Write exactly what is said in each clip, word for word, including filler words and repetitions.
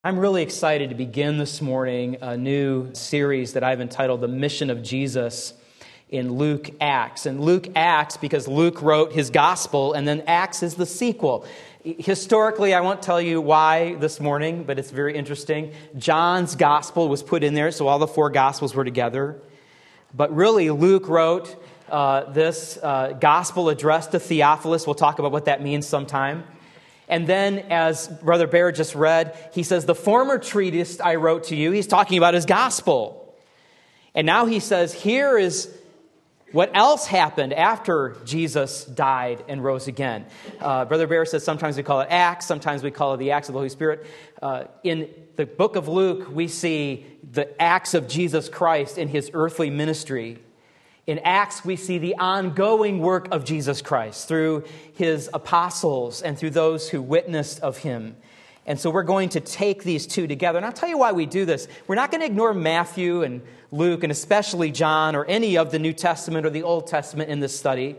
I'm really excited to begin this morning a new series that I've entitled The Mission of Jesus in Luke Acts. And Luke Acts because Luke wrote his gospel, and then Acts is the sequel. Historically, I won't tell you why this morning, but it's very interesting. John's gospel was put in there, so all the four gospels were together. But really, Luke wrote uh, this uh, gospel addressed to Theophilus. We'll talk about what that means sometime. And then, as Brother Bear just read, he says, the former treatise I wrote to you, he's talking about his gospel. And now he says, here is what else happened after Jesus died and rose again. Uh, Brother Bear says sometimes we call it Acts, sometimes we call it the Acts of the Holy Spirit. Uh, in the book of Luke, we see the acts of Jesus Christ in his earthly ministry. In Acts, we see the ongoing work of Jesus Christ through his apostles and through those who witnessed of him. And so we're going to take these two together. And I'll tell you why we do this. We're not going to ignore Matthew and Luke and especially John or any of the New Testament or the Old Testament in this study.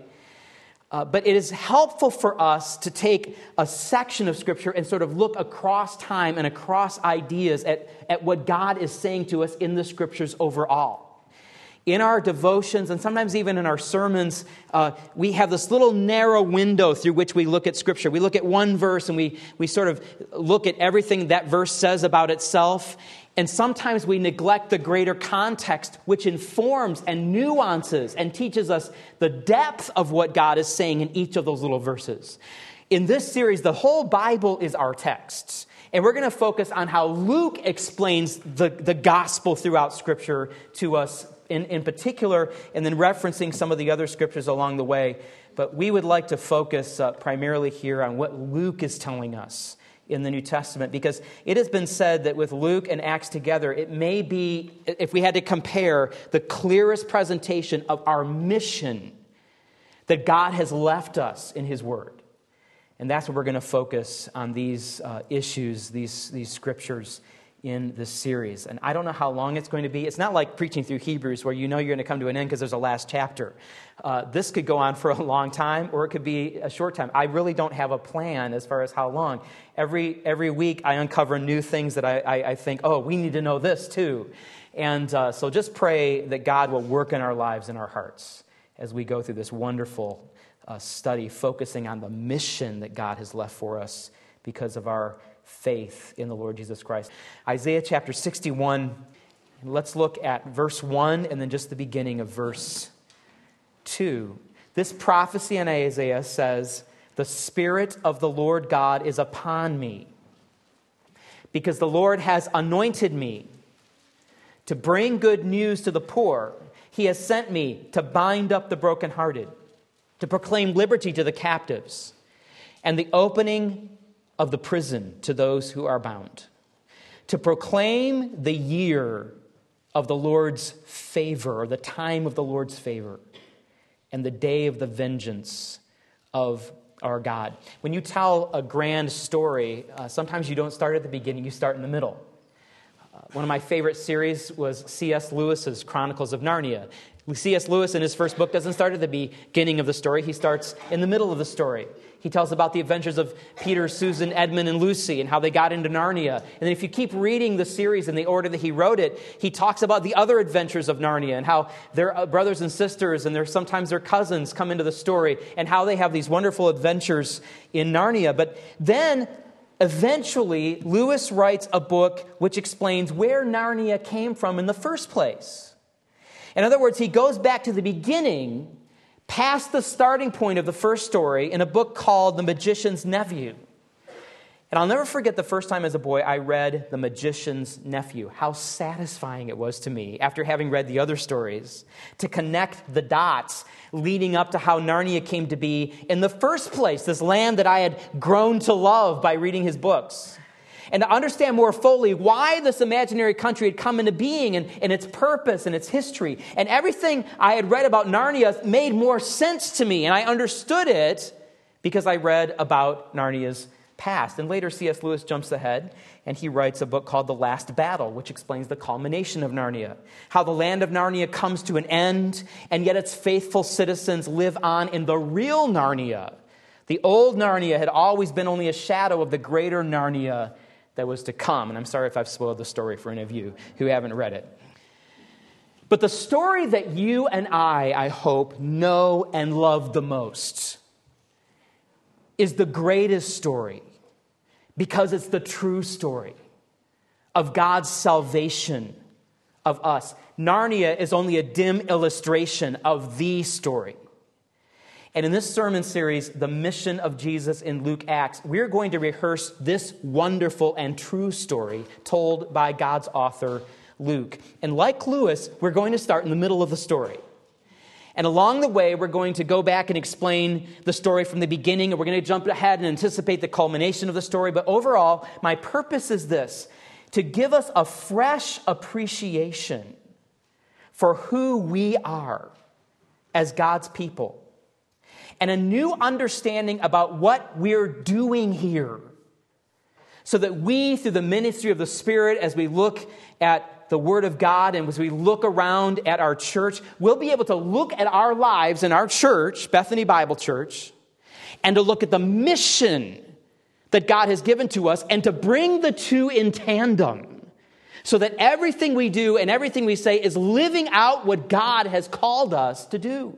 Uh, but it is helpful for us to take a section of Scripture and sort of look across time and across ideas at, at what God is saying to us in the Scriptures overall. In our devotions, and sometimes even in our sermons, uh, we have this little narrow window through which we look at Scripture. We look at one verse and we, we sort of look at everything that verse says about itself. And sometimes we neglect the greater context, which informs and nuances and teaches us the depth of what God is saying in each of those little verses. In this series, the whole Bible is our text. And we're going to focus on how Luke explains the, the gospel throughout Scripture to us In, in particular, and then referencing some of the other scriptures along the way. But we would like to focus uh, primarily here on what Luke is telling us in the New Testament, because it has been said that with Luke and Acts together, it may be, if we had to compare, the clearest presentation of our mission that God has left us in His Word. And that's what we're going to focus on these uh, issues, these, these scriptures in this series. And I don't know how long it's going to be. It's not like preaching through Hebrews where you know you're going to come to an end because there's a last chapter. Uh, this could go on for a long time or it could be a short time. I really don't have a plan as far as how long. Every every week I uncover new things that I, I, I think, oh, we need to know this too. And uh, so just pray that God will work in our lives and our hearts as we go through this wonderful uh, study focusing on the mission that God has left for us because of our faith in the Lord Jesus Christ. Isaiah chapter sixty-one, let's look at verse one and then just the beginning of verse two. This prophecy in Isaiah says, the Spirit of the Lord God is upon me, because the Lord has anointed me to bring good news to the poor. He has sent me to bind up the brokenhearted, to proclaim liberty to the captives, and the opening of the prison to those who are bound, to proclaim the year of the Lord's favor, or the time of the Lord's favor, and the day of the vengeance of our God. When you tell a grand story, uh, sometimes you don't start at the beginning, you start in the middle. Uh, one of my favorite series was C S Lewis's Chronicles of Narnia. C S Lewis in his first book doesn't start at the beginning of the story, he starts in the middle of the story. He tells about the adventures of Peter, Susan, Edmund, and Lucy and how they got into Narnia. And then if you keep reading the series in the order that he wrote it, he talks about the other adventures of Narnia and how their brothers and sisters and their, sometimes their cousins come into the story and how they have these wonderful adventures in Narnia. But then eventually Lewis writes a book which explains where Narnia came from in the first place. In other words, he goes back to the beginning, past the starting point of the first story, in a book called The Magician's Nephew. And I'll never forget the first time as a boy I read The Magician's Nephew, how satisfying it was to me, after having read the other stories, to connect the dots leading up to how Narnia came to be in the first place, this land that I had grown to love by reading his books. And to understand more fully why this imaginary country had come into being and, and its purpose and its history. And everything I had read about Narnia made more sense to me. And I understood it because I read about Narnia's past. And later C S Lewis jumps ahead and he writes a book called The Last Battle, which explains the culmination of Narnia. How the land of Narnia comes to an end, and yet its faithful citizens live on in the real Narnia. The old Narnia had always been only a shadow of the greater Narnia that was to come. And I'm sorry if I've spoiled the story for any of you who haven't read it. But the story that you and I, I hope, know and love the most is the greatest story because it's the true story of God's salvation of us. Narnia is only a dim illustration of the story. And in this sermon series, The Mission of Jesus in Luke Acts, we're going to rehearse this wonderful and true story told by God's author, Luke. And like Lewis, we're going to start in the middle of the story. And along the way, we're going to go back and explain the story from the beginning, and we're going to jump ahead and anticipate the culmination of the story. But overall, my purpose is this, to give us a fresh appreciation for who we are as God's people, and a new understanding about what we're doing here, so that we, through the ministry of the Spirit, as we look at the Word of God and as we look around at our church, we'll be able to look at our lives in our church, Bethany Bible Church, and to look at the mission that God has given to us and to bring the two in tandem, so that everything we do and everything we say is living out what God has called us to do.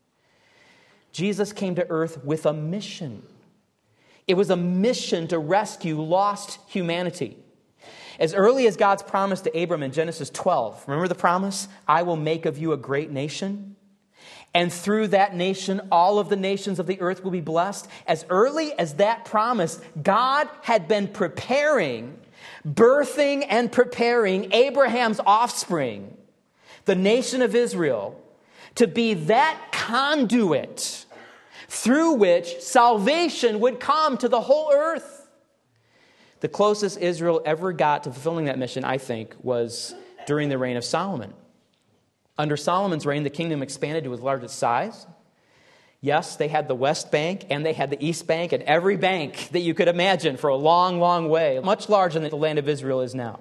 Jesus came to earth with a mission. It was a mission to rescue lost humanity. As early as God's promise to Abram in Genesis twelve, remember the promise? I will make of you a great nation. And through that nation, all of the nations of the earth will be blessed. As early as that promise, God had been preparing, birthing and preparing Abraham's offspring, the nation of Israel, to be that conduit through which salvation would come to the whole earth. The closest Israel ever got to fulfilling that mission, I think, was during the reign of Solomon. Under Solomon's reign, the kingdom expanded to its largest size. Yes, they had the West Bank and they had the East Bank and every bank that you could imagine for a long, long way, much larger than the land of Israel is now.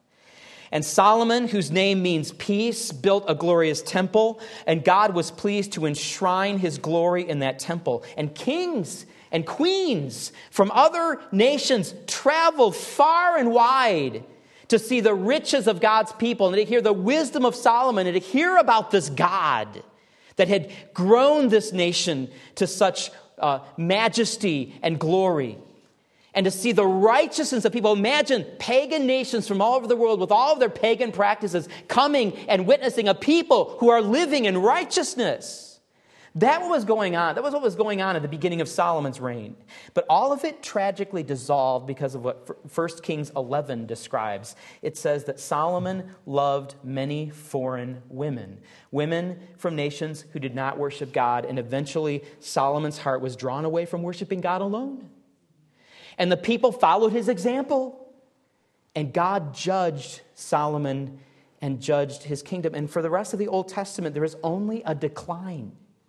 And Solomon, whose name means peace, built a glorious temple, and God was pleased to enshrine his glory in that temple. And kings and queens from other nations traveled far and wide to see the riches of God's people and to hear the wisdom of Solomon and to hear about this God that had grown this nation to such uh, majesty and glory. And to see the righteousness of people. Imagine pagan nations from all over the world with all of their pagan practices coming and witnessing a people who are living in righteousness. That was going on. That was what was going on at the beginning of Solomon's reign. But all of it tragically dissolved because of what First Kings eleven describes. It says that Solomon loved many foreign women. Women from nations who did not worship God. And eventually Solomon's heart was drawn away from worshiping God alone. And the people followed his example. And God judged Solomon and judged his kingdom. And for the rest of the Old Testament, there is only a decline.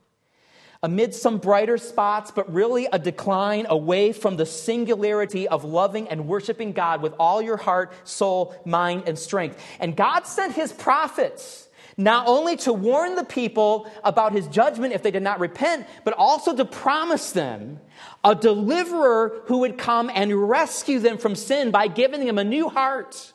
Amid some brighter spots, but really a decline away from the singularity of loving and worshiping God with all your heart, soul, mind, and strength. And God sent his prophets not only to warn the people about his judgment if they did not repent, but also to promise them a deliverer who would come and rescue them from sin by giving them a new heart.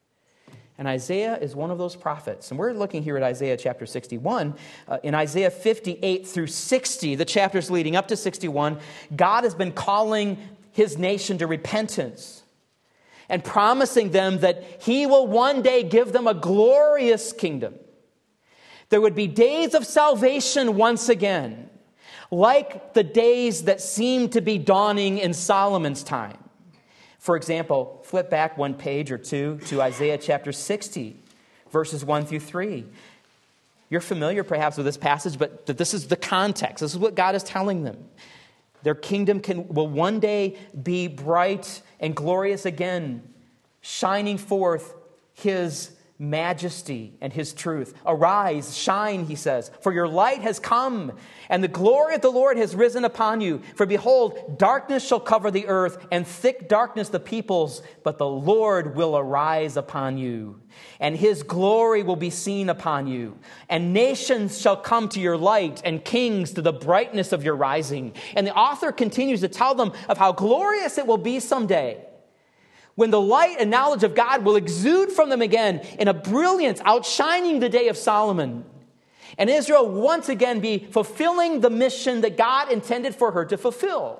And Isaiah is one of those prophets. And we're looking here at Isaiah chapter sixty-one. Uh, in Isaiah fifty-eight through sixty, the chapters leading up to sixty-one, God has been calling his nation to repentance and promising them that he will one day give them a glorious kingdom. There would be days of salvation once again, like the days that seemed to be dawning in Solomon's time. For example, flip back one page or two to Isaiah chapter sixty, verses one through three. You're familiar perhaps with this passage, but this is the context. This is what God is telling them. Their kingdom can, will one day be bright and glorious again, shining forth his majesty and his truth. Arise, shine, he says, for your light has come, and the glory of the Lord has risen upon you. For behold, darkness shall cover the earth, and thick darkness the peoples, but the Lord will arise upon you, and his glory will be seen upon you. And nations shall come to your light, and kings to the brightness of your rising. And the author continues to tell them of how glorious it will be someday, when the light and knowledge of God will exude from them again in a brilliance outshining the day of Solomon. And Israel once again be fulfilling the mission that God intended for her to fulfill.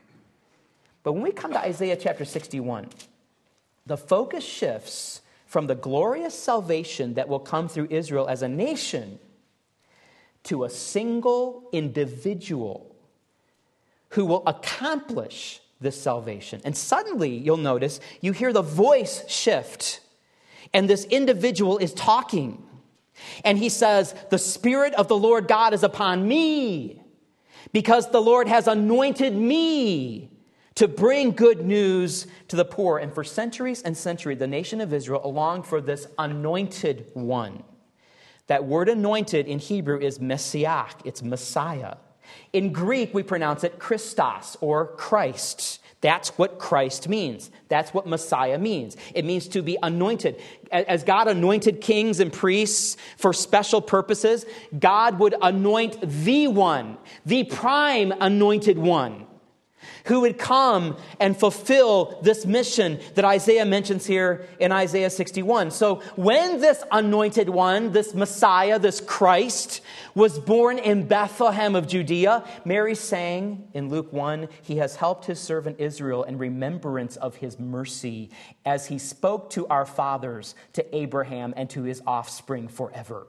But when we come to Isaiah chapter sixty-one, the focus shifts from the glorious salvation that will come through Israel as a nation to a single individual who will accomplish this salvation. And suddenly, you'll notice, you hear the voice shift, and this individual is talking. And he says, "The Spirit of the Lord God is upon me, because the Lord has anointed me to bring good news to the poor." And for centuries and centuries, the nation of Israel longed for this anointed one. That word anointed in Hebrew is Messiah. It's Messiah. In Greek, we pronounce it Christos or Christ. That's what Christ means. That's what Messiah means. It means to be anointed. As God anointed kings and priests for special purposes, God would anoint the one, the prime anointed one, who would come and fulfill this mission that Isaiah mentions here in Isaiah sixty-one. So when this anointed one, this Messiah, this Christ, was born in Bethlehem of Judea, Mary sang in Luke one, "He has helped his servant Israel in remembrance of his mercy, as he spoke to our fathers, to Abraham, and to his offspring forever."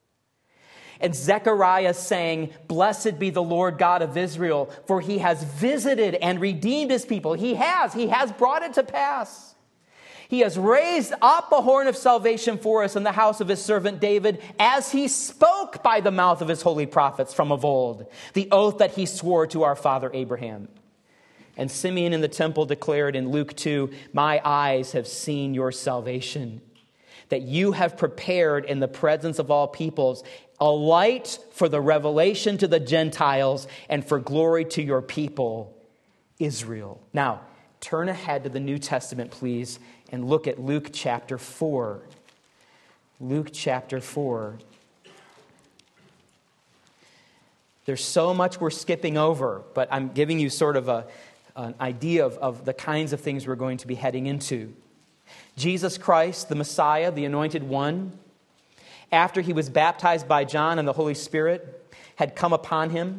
And Zechariah sang, "Blessed be the Lord God of Israel, for he has visited and redeemed his people." He has. He has brought it to pass. He has raised up a horn of salvation for us in the house of his servant David, as he spoke by the mouth of his holy prophets from of old, the oath that he swore to our father Abraham. And Simeon in the temple declared in Luke two, "My eyes have seen your salvation, that you have prepared in the presence of all peoples a light for the revelation to the Gentiles and for glory to your people, Israel." Now, turn ahead to the New Testament, please, and look at Luke chapter four. Luke chapter four. There's so much we're skipping over, but I'm giving you sort of a, an idea of, of the kinds of things we're going to be heading into. Jesus Christ, the Messiah, the Anointed One, after he was baptized by John and the Holy Spirit had come upon him,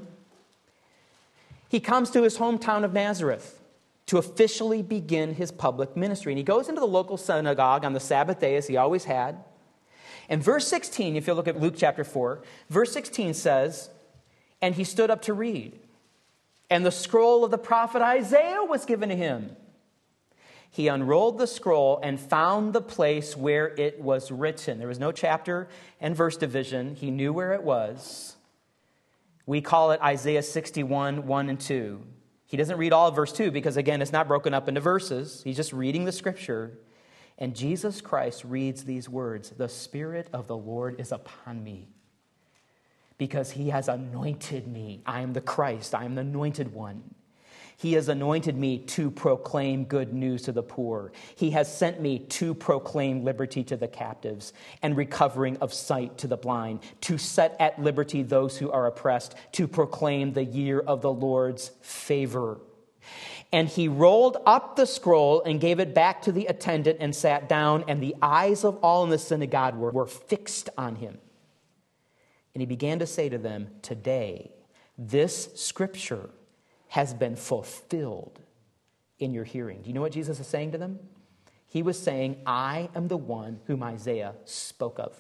he comes to his hometown of Nazareth to officially begin his public ministry. And he goes into the local synagogue on the Sabbath day, as he always had. And verse sixteen, if you look at Luke chapter four, verse sixteen says, "And he stood up to read, and the scroll of the prophet Isaiah was given to him. He unrolled the scroll and found the place where it was written." There was no chapter and verse division. He knew where it was. We call it Isaiah sixty-one, one and two. He doesn't read all of verse two because, again, it's not broken up into verses. He's just reading the scripture. And Jesus Christ reads these words, "The Spirit of the Lord is upon me, because he has anointed me." I am the Christ. I am the anointed one. "He has anointed me to proclaim good news to the poor. He has sent me to proclaim liberty to the captives and recovering of sight to the blind, to set at liberty those who are oppressed, to proclaim the year of the Lord's favor." And he rolled up the scroll and gave it back to the attendant and sat down, and the eyes of all in the synagogue were, were fixed on him. And he began to say to them, "Today, this scripture has been fulfilled in your hearing." Do you know what Jesus is saying to them? He was saying, "I am the one whom Isaiah spoke of.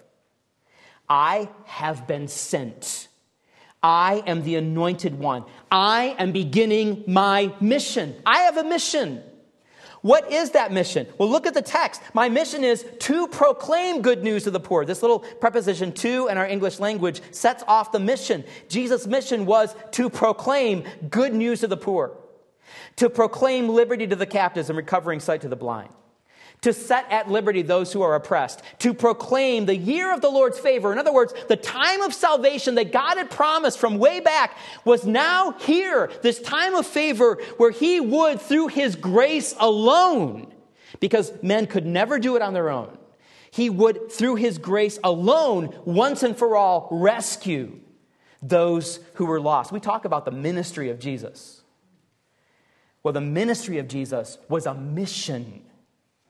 I have been sent. I am the anointed one. I am beginning my mission. I have a mission." What is that mission? Well, look at the text. My mission is to proclaim good news to the poor. This little preposition "to" in our English language sets off the mission. Jesus' mission was to proclaim good news to the poor, to proclaim liberty to the captives and recovering sight to the blind, to set at liberty those who are oppressed, to proclaim the year of the Lord's favor. In other words, the time of salvation that God had promised from way back was now here. This time of favor where he would, through his grace alone, because men could never do it on their own, he would, through his grace alone, once and for all, rescue those who were lost. We talk about the ministry of Jesus. Well, the ministry of Jesus was a mission.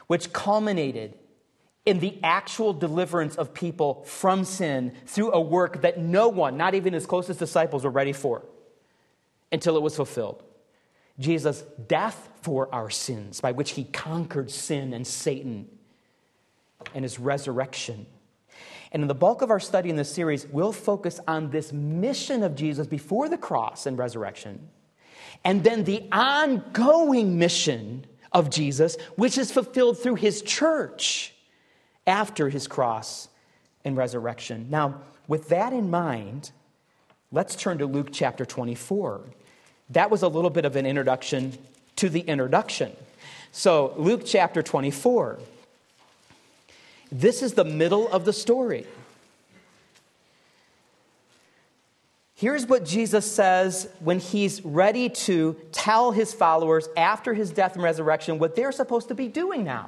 which culminated in the actual deliverance of people from sin through a work that no one, not even his closest disciples, were ready for until it was fulfilled. Jesus' death for our sins, by which he conquered sin and Satan, and his resurrection. And in the bulk of our study in this series, we'll focus on this mission of Jesus before the cross and resurrection, and then the ongoing mission of Jesus, which is fulfilled through his church after his cross and resurrection. Now, with that in mind, let's turn to Luke chapter twenty-four. That was a little bit of an introduction to the introduction. So, Luke chapter twenty-four. This is the middle of the story. Here's what Jesus says when he's ready to tell his followers after his death and resurrection what they're supposed to be doing now.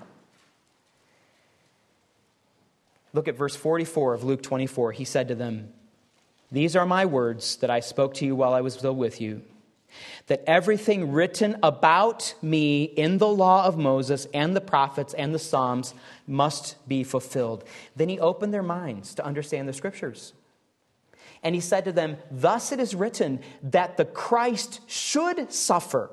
Look at verse forty-four of Luke twenty-four. He said to them, "These are my words that I spoke to you while I was still with you, that everything written about me in the law of Moses and the prophets and the Psalms must be fulfilled." Then he opened their minds to understand the scriptures. And he said to them, "Thus it is written that the Christ should suffer,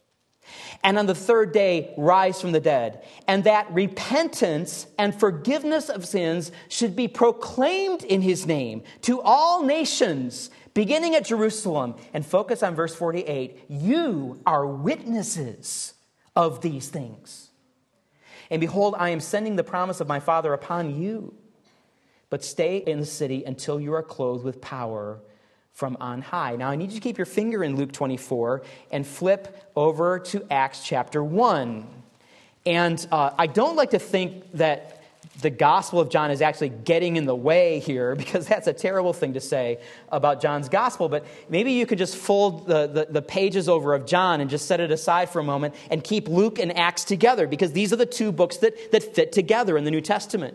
and on the third day rise from the dead, and that repentance and forgiveness of sins should be proclaimed in his name to all nations, beginning at Jerusalem." And focus on verse forty-eight. "You are witnesses of these things. And behold, I am sending the promise of my Father upon you. But stay in the city until you are clothed with power from on high." Now, I need you to keep your finger in Luke twenty-four and flip over to Acts chapter one. And uh, I don't like to think that the Gospel of John is actually getting in the way here, because that's a terrible thing to say about John's Gospel. But maybe you could just fold the, the, the pages over of John and just set it aside for a moment and keep Luke and Acts together, because these are the two books that, that fit together in the New Testament.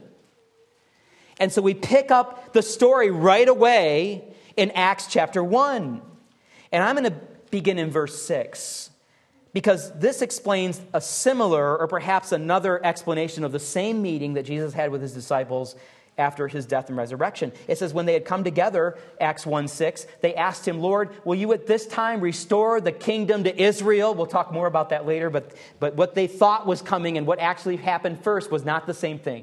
And so we pick up the story right away in Acts chapter one. And I'm going to begin in verse six, because this explains a similar, or perhaps another explanation of the same meeting that Jesus had with his disciples after his death and resurrection. It says, when they had come together, Acts one six, they asked him, "Lord, will you at this time restore the kingdom to Israel?" We'll talk more about that later, but, but what they thought was coming and what actually happened first was not the same thing.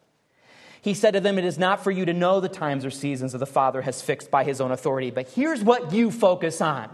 He said to them, "It is not for you to know the times or seasons that the Father has fixed by his own authority, but here's what you focus on."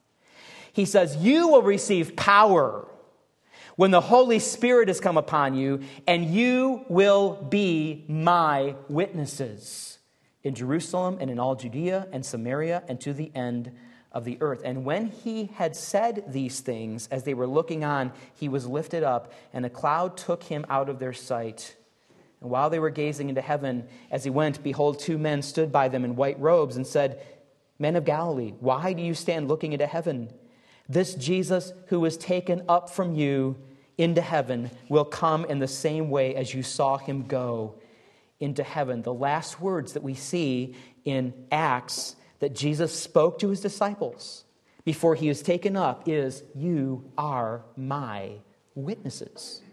He says, "You will receive power when the Holy Spirit has come upon you, and you will be my witnesses in Jerusalem and in all Judea and Samaria and to the end of the earth." And when he had said these things, as they were looking on, he was lifted up, and a cloud took him out of their sight. And while they were gazing into heaven as he went, behold, two men stood by them in white robes and said, "Men of Galilee, why do you stand looking into heaven? This Jesus who was taken up from you into heaven will come in the same way as you saw him go into heaven." The last words that we see in Acts that Jesus spoke to his disciples before he was taken up is, "You are my witnesses."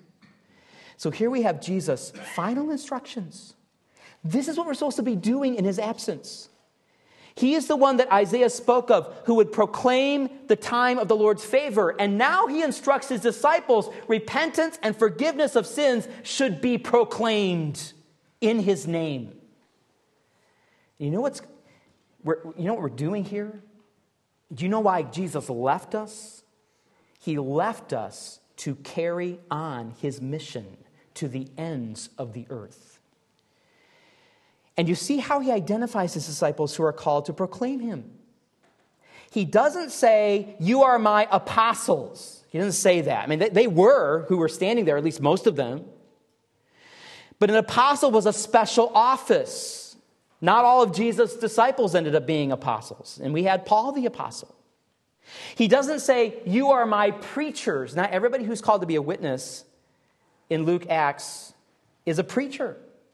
So here we have Jesus' final instructions. This is what we're supposed to be doing in his absence. He is the one that Isaiah spoke of, who would proclaim the time of the Lord's favor. And now he instructs his disciples, repentance and forgiveness of sins should be proclaimed in his name. You know what's, we're, you know what we're doing here? Do you know why Jesus left us? He left us to carry on his mission to the ends of the earth. And you see how he identifies his disciples who are called to proclaim him. He doesn't say, "You are my apostles." He doesn't say that. I mean, they, they were who were standing there, at least most of them. But an apostle was a special office. Not all of Jesus' disciples ended up being apostles. And we had Paul the apostle. He doesn't say, "You are my preachers." Not everybody who's called to be a witness in Luke Acts is a preacher.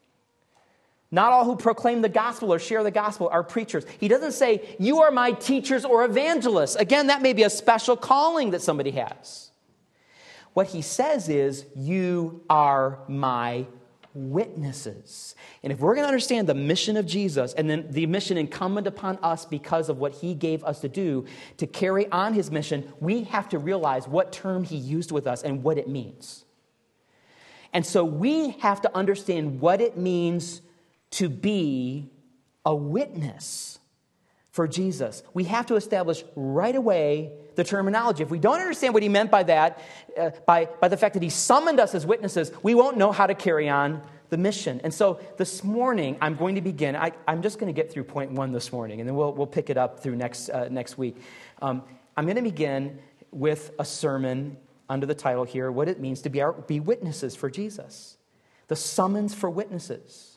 Not all who proclaim the gospel or share the gospel are preachers. He doesn't say, "You are my teachers or evangelists." Again, that may be a special calling that somebody has. What he says is, you are my witnesses. And if we're going to understand the mission of Jesus and then the mission incumbent upon us because of what he gave us to do to carry on his mission, we have to realize what term he used with us and what it means. And so we have to understand what it means to be a witness for Jesus. We have to establish right away the terminology. If we don't understand what he meant by that, uh, by, by the fact that he summoned us as witnesses, we won't know how to carry on the mission. And so this morning, I'm going to begin. I, I'm just going to get through point one this morning, and then we'll, we'll pick it up through next, uh, next week. Um, I'm going to begin with a sermon under the title here, what it means to be, our, be witnesses for Jesus. The summons for witnesses.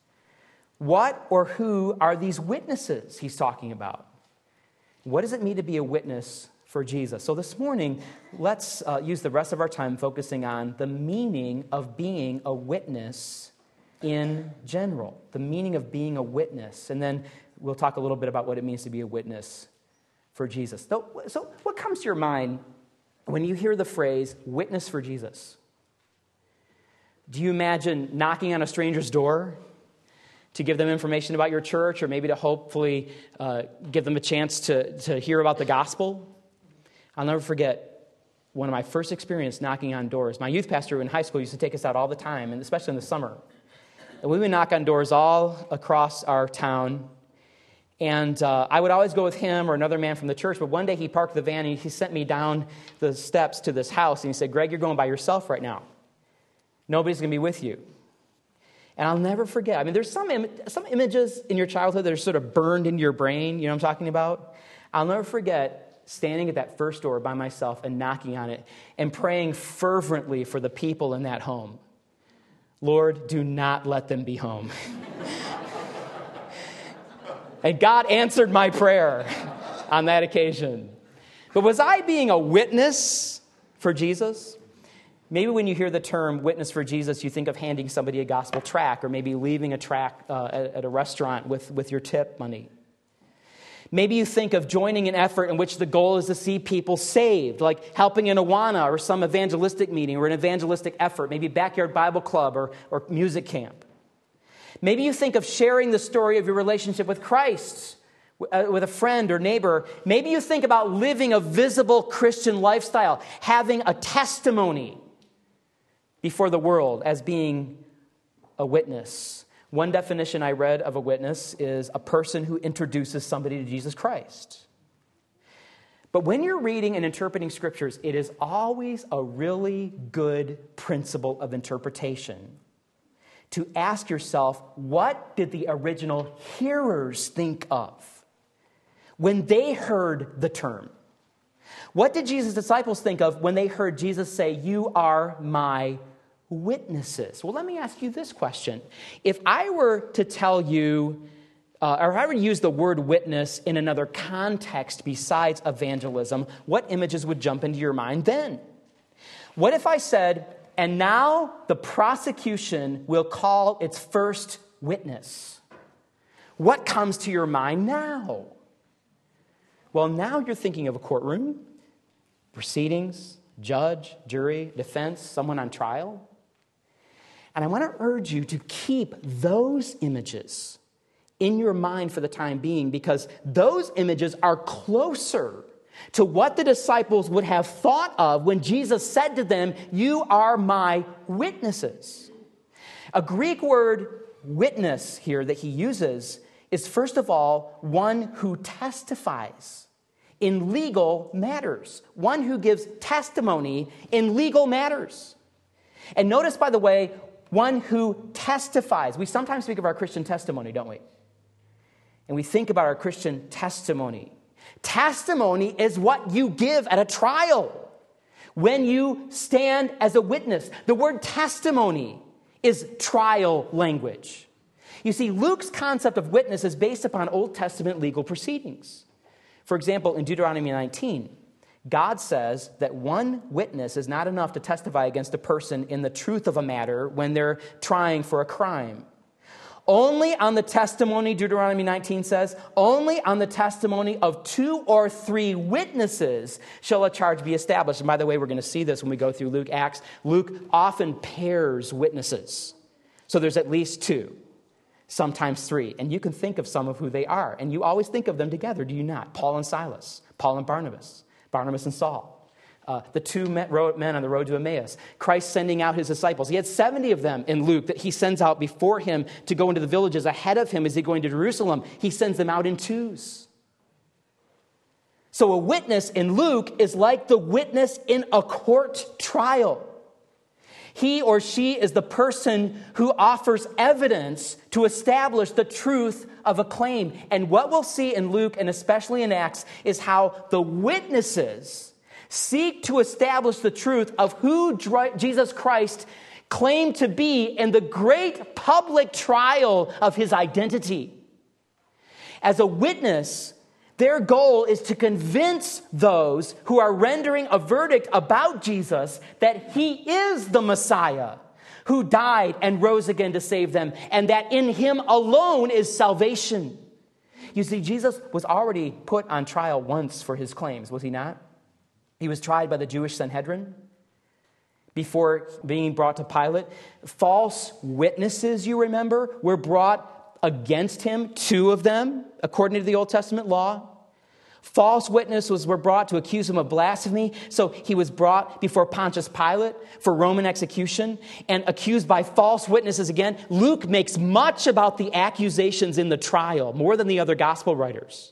What or who are these witnesses he's talking about? What does it mean to be a witness for Jesus? So this morning, let's uh, use the rest of our time focusing on the meaning of being a witness in general. The meaning of being a witness. And then we'll talk a little bit about what it means to be a witness for Jesus. So, so what comes to your mind when you hear the phrase, witness for Jesus? Do you imagine knocking on a stranger's door to give them information about your church, or maybe to hopefully uh, give them a chance to, to hear about the gospel? I'll never forget one of my first experiences knocking on doors. My youth pastor in high school used to take us out all the time, and especially in the summer. And we would knock on doors all across our town. And uh, I would always go with him or another man from the church. But one day he parked the van and he sent me down the steps to this house. And he said, Greg, you're going by yourself right now. Nobody's going to be with you. And I'll never forget. I mean, there's some Im- some images in your childhood that are sort of burned into your brain. You know what I'm talking about? I'll never forget standing at that first door by myself and knocking on it and praying fervently for the people in that home. Lord, do not let them be home. And God answered my prayer on that occasion. But was I being a witness for Jesus? Maybe when you hear the term witness for Jesus, you think of handing somebody a gospel tract, or maybe leaving a tract uh, at, at a restaurant with, with your tip money. Maybe you think of joining an effort in which the goal is to see people saved, like helping in Awana or some evangelistic meeting or an evangelistic effort, maybe backyard Bible club or, or music camp. Maybe you think of sharing the story of your relationship with Christ uh, with a friend or neighbor. Maybe you think about living a visible Christian lifestyle, having a testimony before the world as being a witness. One definition I read of a witness is a person who introduces somebody to Jesus Christ. But when you're reading and interpreting scriptures, it is always a really good principle of interpretation to ask yourself, what did the original hearers think of when they heard the term? What did Jesus' disciples think of when they heard Jesus say, you are my witnesses? Well, let me ask you this question. If I were to tell you, uh, or if I were to use the word witness in another context besides evangelism, what images would jump into your mind then? What if I said, and now the prosecution will call its first witness? What comes to your mind now? Well, now you're thinking of a courtroom, proceedings, judge, jury, defense, someone on trial. And I want to urge you to keep those images in your mind for the time being, because those images are closer to what the disciples would have thought of when Jesus said to them, you are my witnesses. A Greek word, witness, here that he uses is, first of all, one who testifies in legal matters. One who gives testimony in legal matters. And notice, by the way, one who testifies. We sometimes speak of our Christian testimony, don't we? And we think about our Christian testimony. Testimony is what you give at a trial when you stand as a witness. The word testimony is trial language. You see, Luke's concept of witness is based upon Old Testament legal proceedings. For example, in Deuteronomy nineteen, God says that one witness is not enough to testify against a person in the truth of a matter when they're trying for a crime. Only on the testimony, Deuteronomy nineteen says, only on the testimony of two or three witnesses shall a charge be established. And by the way, we're going to see this when we go through Luke Acts. Luke often pairs witnesses. So there's at least two, sometimes three. And you can think of some of who they are. And you always think of them together, do you not? Paul and Silas, Paul and Barnabas, Barnabas and Saul. Uh, the two men on the road to Emmaus, Christ sending out his disciples. He had seventy of them in Luke that he sends out before him to go into the villages ahead of him as he's going to Jerusalem. He sends them out in twos. So a witness in Luke is like the witness in a court trial. He or she is the person who offers evidence to establish the truth of a claim. And what we'll see in Luke, and especially in Acts, is how the witnesses seek to establish the truth of who Jesus Christ claimed to be in the great public trial of his identity. As a witness, their goal is to convince those who are rendering a verdict about Jesus that he is the Messiah who died and rose again to save them, and that in him alone is salvation. You see, Jesus was already put on trial once for his claims, was he not? He was tried by the Jewish Sanhedrin before being brought to Pilate. False witnesses, you remember, were brought against him, two of them, according to the Old Testament law. False witnesses were brought to accuse him of blasphemy. So he was brought before Pontius Pilate for Roman execution and accused by false witnesses again. Luke makes much about the accusations in the trial, more than the other gospel writers.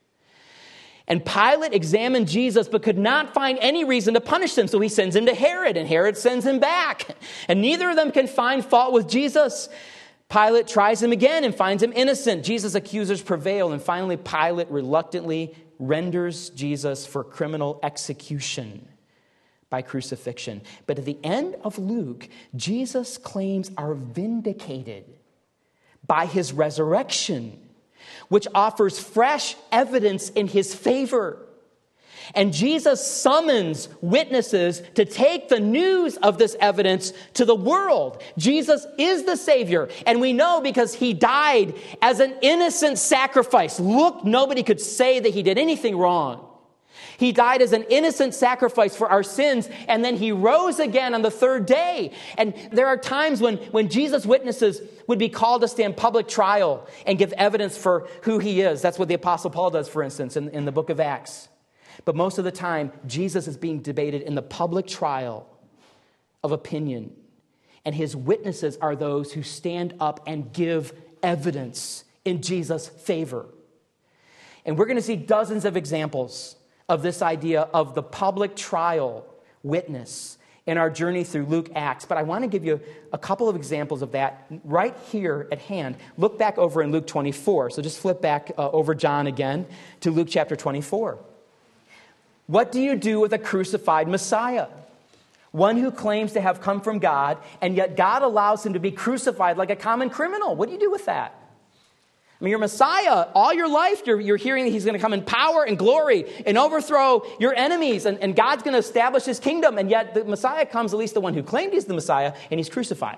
And Pilate examined Jesus but could not find any reason to punish him. So he sends him to Herod, and Herod sends him back. And neither of them can find fault with Jesus. Pilate tries him again and finds him innocent. Jesus' accusers prevail. And finally, Pilate reluctantly renders Jesus for criminal execution by crucifixion. But at the end of Luke, Jesus' claims are vindicated by his resurrection, which offers fresh evidence in his favor. And Jesus summons witnesses to take the news of this evidence to the world. Jesus is the Savior, and we know because he died as an innocent sacrifice. Look, nobody could say that he did anything wrong. He died as an innocent sacrifice for our sins, and then he rose again on the third day. And there are times when, when Jesus' witnesses would be called to stand public trial and give evidence for who he is. That's what the Apostle Paul does, for instance, in, in the book of Acts. But most of the time, Jesus is being debated in the public trial of opinion. And his witnesses are those who stand up and give evidence in Jesus' favor. And we're going to see dozens of examples of this idea of the public trial witness in our journey through Luke Acts. But I want to give you a couple of examples of that right here at hand. Look back over in Luke twenty-four. So just flip back uh, over John again to Luke chapter twenty-four. What do you do with a crucified Messiah? One who claims to have come from God, and yet God allows him to be crucified like a common criminal. What do you do with that? I mean, your Messiah, all your life, you're, you're hearing that he's going to come in power and glory and overthrow your enemies, and, and God's going to establish his kingdom, and yet the Messiah comes, at least the one who claimed he's the Messiah, and he's crucified.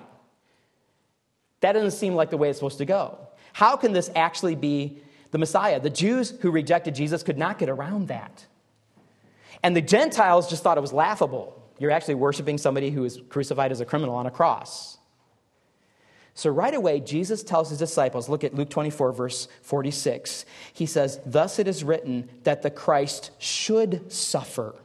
That doesn't seem like the way it's supposed to go. How can this actually be the Messiah? The Jews who rejected Jesus could not get around that. And the Gentiles just thought it was laughable. You're actually worshiping somebody who is crucified as a criminal on a cross. So right away, Jesus tells his disciples, look at Luke twenty-four, verse forty-six. He says, thus it is written that the Christ should suffer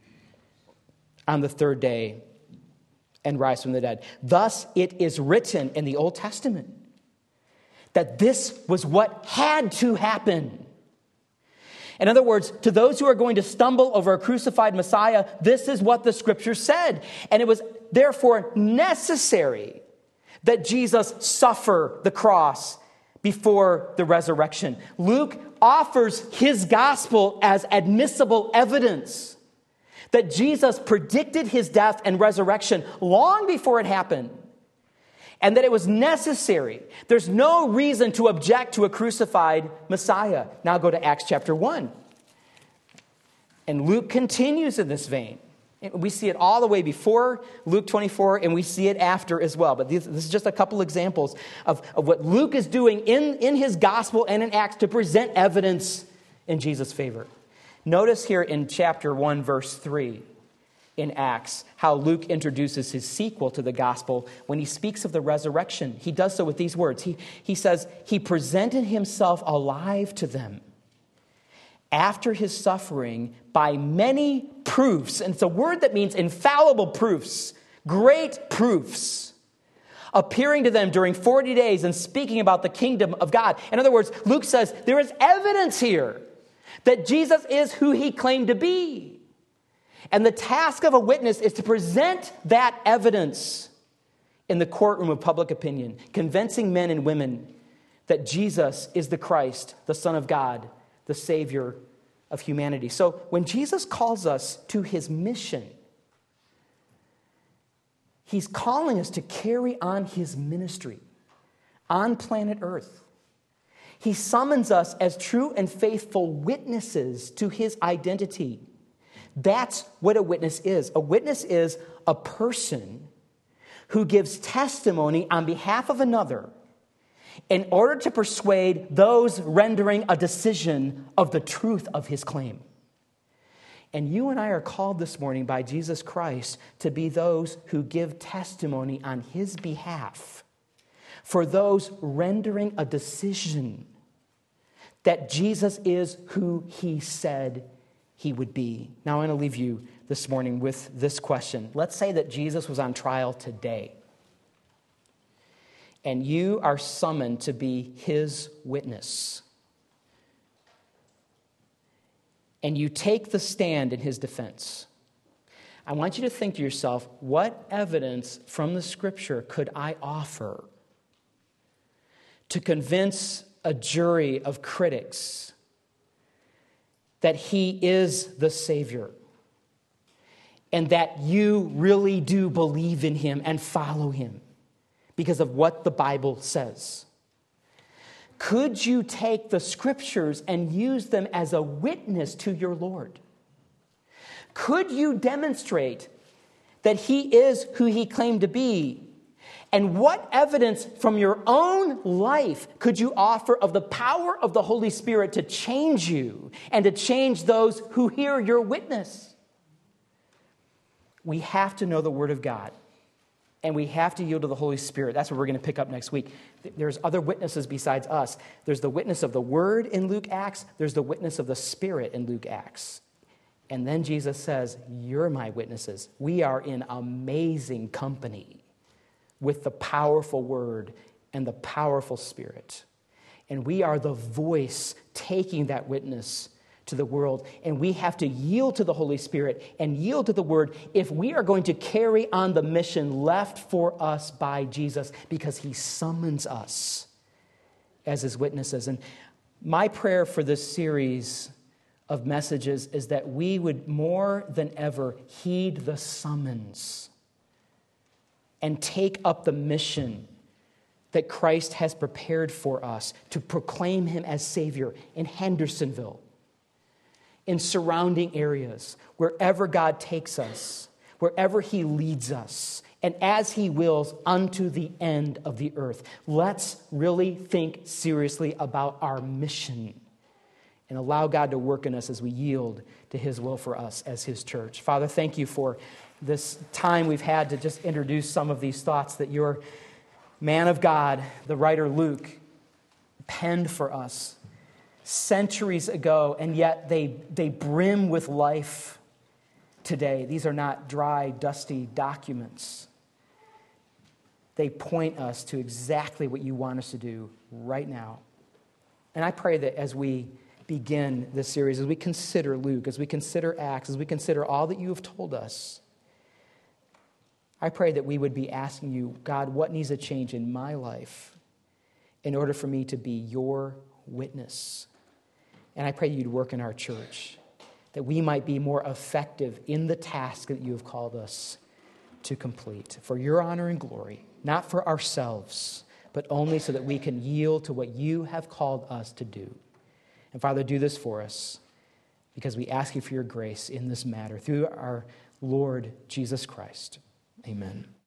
on the third day and rise from the dead. Thus it is written in the Old Testament that this was what had to happen. In other words, to those who are going to stumble over a crucified Messiah, this is what the Scripture said. And it was therefore necessary that Jesus suffer the cross before the resurrection. Luke offers his gospel as admissible evidence that Jesus predicted his death and resurrection long before it happened, and that it was necessary. There's no reason to object to a crucified Messiah. Now go to Acts chapter one. And Luke continues in this vein. We see it all the way before Luke twenty-four, and we see it after as well. But this, this is just a couple examples of, of what Luke is doing in, in his gospel and in Acts to present evidence in Jesus' favor. Notice here in chapter one, verse three in Acts, how Luke introduces his sequel to the gospel when he speaks of the resurrection. He does so with these words. He, he says, he presented himself alive to them after his suffering by many proofs. And it's a word that means infallible proofs, great proofs, appearing to them during forty days and speaking about the kingdom of God. In other words, Luke says there is evidence here that Jesus is who he claimed to be. And the task of a witness is to present that evidence in the courtroom of public opinion, convincing men and women that Jesus is the Christ, the Son of God, the Savior of humanity. So when Jesus calls us to his mission, he's calling us to carry on his ministry on planet Earth. He summons us as true and faithful witnesses to his identity. That's what a witness is. A witness is a person who gives testimony on behalf of another in order to persuade those rendering a decision of the truth of his claim. And you and I are called this morning by Jesus Christ to be those who give testimony on his behalf for those rendering a decision that Jesus is who he said he would be. Now, I want to leave you this morning with this question. Let's say that Jesus was on trial today, and you are summoned to be his witness. And you take the stand in his defense. I want you to think to yourself, what evidence from the Scripture could I offer to convince a jury of critics that he is the Savior and that you really do believe in him and follow him because of what the Bible says? Could you take the Scriptures and use them as a witness to your Lord? Could you demonstrate that he is who he claimed to be? And what evidence from your own life could you offer of the power of the Holy Spirit to change you and to change those who hear your witness? We have to know the Word of God, and we have to yield to the Holy Spirit. That's what we're going to pick up next week. There's other witnesses besides us. There's the witness of the Word in Luke Acts. There's the witness of the Spirit in Luke Acts. And then Jesus says, you're my witnesses. We are in amazing company with the powerful Word and the powerful Spirit. And we are the voice taking that witness to the world. And we have to yield to the Holy Spirit and yield to the Word if we are going to carry on the mission left for us by Jesus, because he summons us as his witnesses. And my prayer for this series of messages is that we would more than ever heed the summons and take up the mission that Christ has prepared for us to proclaim him as Savior in Hendersonville, in surrounding areas, wherever God takes us, wherever he leads us, and as he wills unto the end of the earth. Let's really think seriously about our mission and allow God to work in us as we yield to his will for us as his church. Father, thank you for this time we've had to just introduce some of these thoughts that your man of God, the writer Luke, penned for us centuries ago, and yet they, they brim with life today. These are not dry, dusty documents. They point us to exactly what you want us to do right now. And I pray that as we begin this series, as we consider Luke, as we consider Acts, as we consider all that you have told us, I pray that we would be asking you, God, what needs to change in my life in order for me to be your witness? And I pray you'd work in our church, that we might be more effective in the task that you have called us to complete, for your honor and glory, not for ourselves, but only so that we can yield to what you have called us to do. And Father, do this for us, because we ask you for your grace in this matter. Through our Lord Jesus Christ. Amen.